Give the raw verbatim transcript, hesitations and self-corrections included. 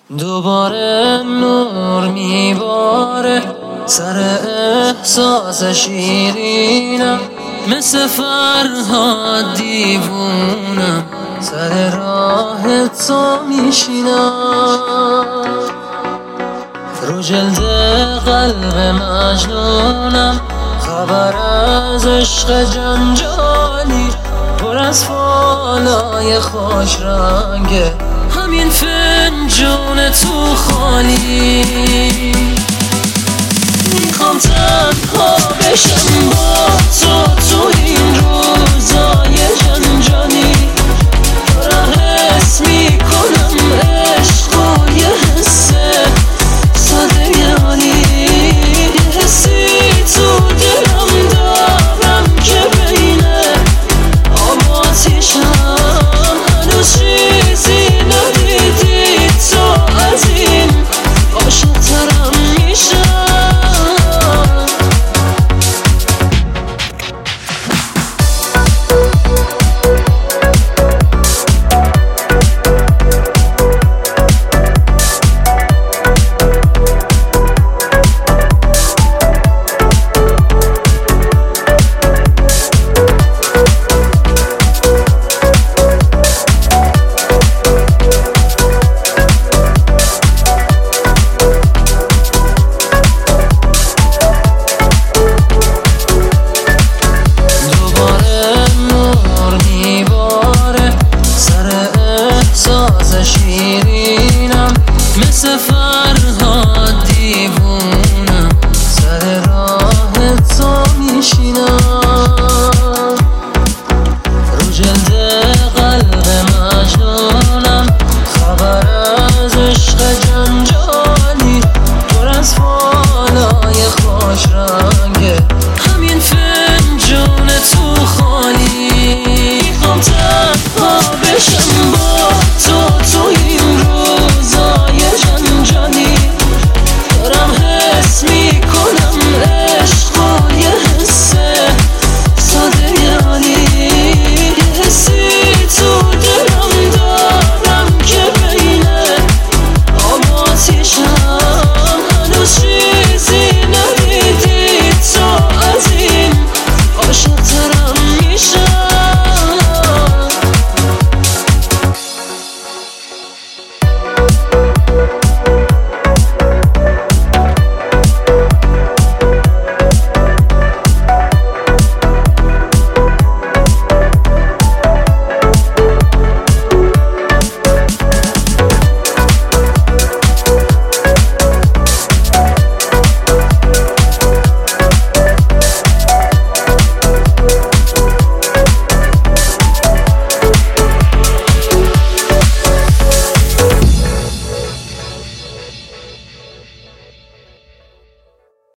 دوباره نور میباره سر احساس شیرینم، مثل فرهاد دیوونم سر راه تو میشینم. رو جلد قلب مجنونم خبر از عشق جنجالی، پر از فالای خوش رنگه همین فنجون تو خالی. میخوام تنها بشم با تو تو این روزای جنجانی، دارم حس میکنم عشق و یه حس ساده عالی، یه حسی تو دلم دارم که بینه آب و آتیشم هنوز چیزی ندیدی تو از این عاشق‌ترم میشم. شیرینم مثل فرهاد دیوونم سر راه تو میشینم.